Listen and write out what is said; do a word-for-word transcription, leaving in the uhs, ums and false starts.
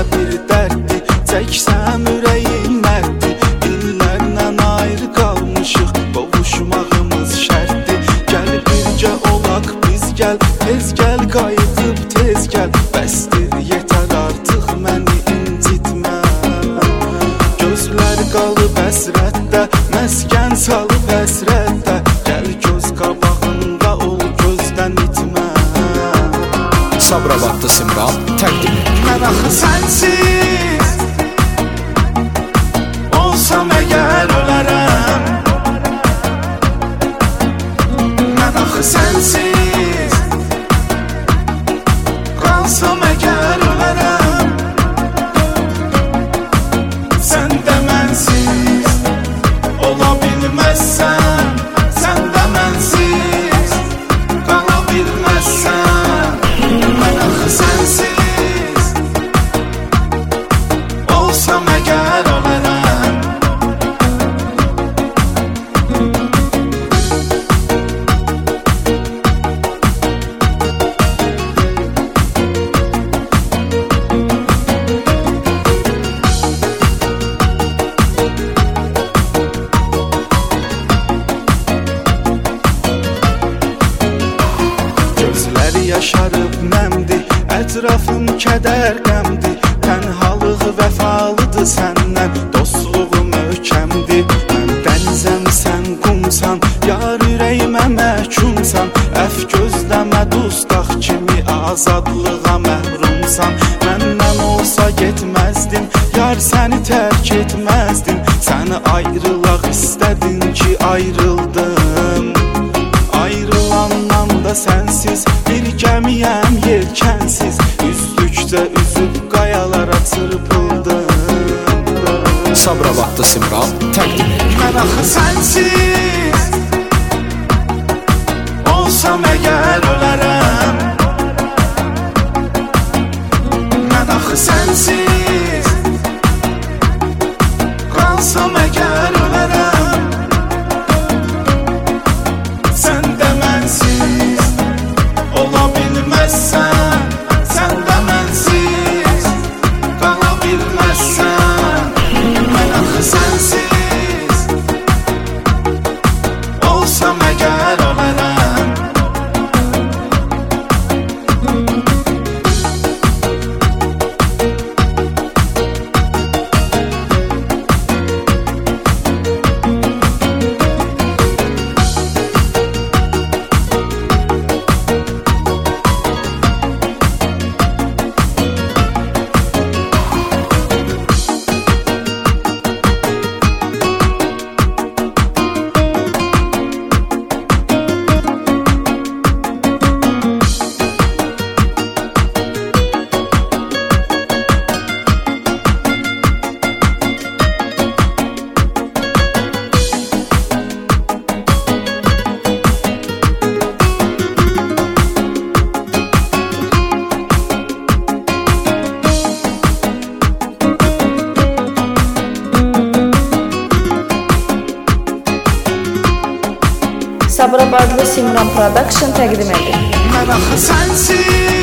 bir dərddir, çəksəm ürəyim mərtdir. İllərlə ayrı qalmışıq, qovuşmağımız şərtdir. Gəl bircə olaq biz gəl, tez gəl qayıdıb tez gəl. Bəsdir yetər artıq məni incitmə. Gözlər qalıb əsrətdə, məskən salıb həsrətdə. Gəl göz qabağında ol, gözdən itmə. Sabirabadlı Simran təqdim edir. Mən axı sənsiz olsam əgər ölərəm. Mən axı sənsiz qalsam əgər ölərəm. Sən də mənsiz ola bilməzsən, sən də mənsiz qala bilməzsən. Mən axı sənsiz olsam əgər ölərəm. Gözləri yaşarıb nəmdir, ətrafım kədər qəmdir. Tənhalıq vəfalıdır səndən, dostluğum möhkəmdir. Mən dənizəm, sən qumsan, yar ürəyimə məhkumsan. Əf gözləmə dustaq kimi azadlığa məhrumsan. Məndən olsa getməzdim, yar səni tərk etməzdim. Səni ayrılaq istədin ki ayrıldım. Ayrılandan da sənsiz bir gəmiyəm yelkənsiz. Üzdükcə üzüb qayalara çırpıldım. Sabirabadlı Simran təqdim edir. Mən axı sənsiz olsam əgər ölərəm. Mən axı sənsiz qalsam əgər ölərəm. Sən də mənsiz ola bilməzsən, sən də mənsiz qala bilməzsən. Mən axı sənsiz olsam əgər ölərəm. Sabirabadlı Simran Production təqdim edir. Mən axı sənsiz